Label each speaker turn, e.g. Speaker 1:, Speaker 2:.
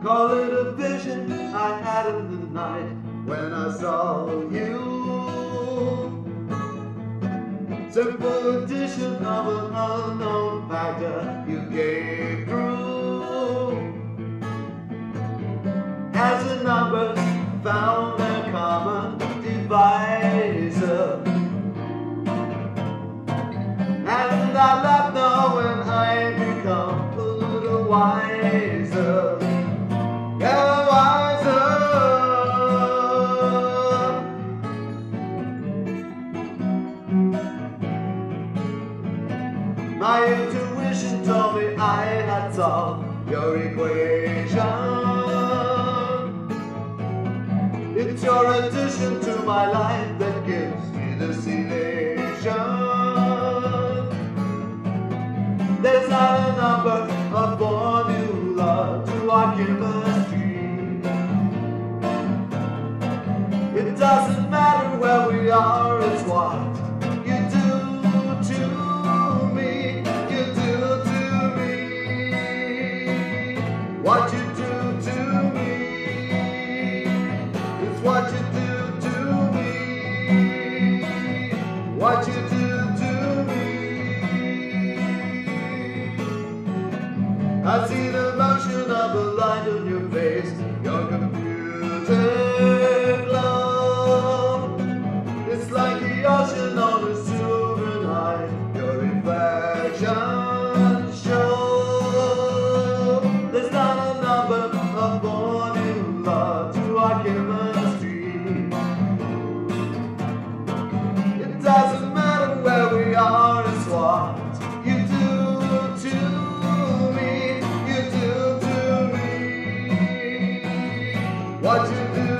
Speaker 1: Call it a vision I had in the night when I saw you. Simple addition of an unknown factor you gave through. As the numbers found their common divisor, and I left knowing I become a little wiser. Yeah, wiser. My intuition told me I had solved your equation. It's your addition to my life that gives me this elation. There's not a number, a formula to our chemistry. It doesn't matter where we are, it's what you do to me. You do to me what you do to me. It's what you do to me. What you do to me. I see the motion of the light on your face, your computer glow. It's like the ocean on a silver night, your reflection show. There's not a number, a formula to our chemistry. It doesn't matter where we are, it's what you do to me. You do to me what you do.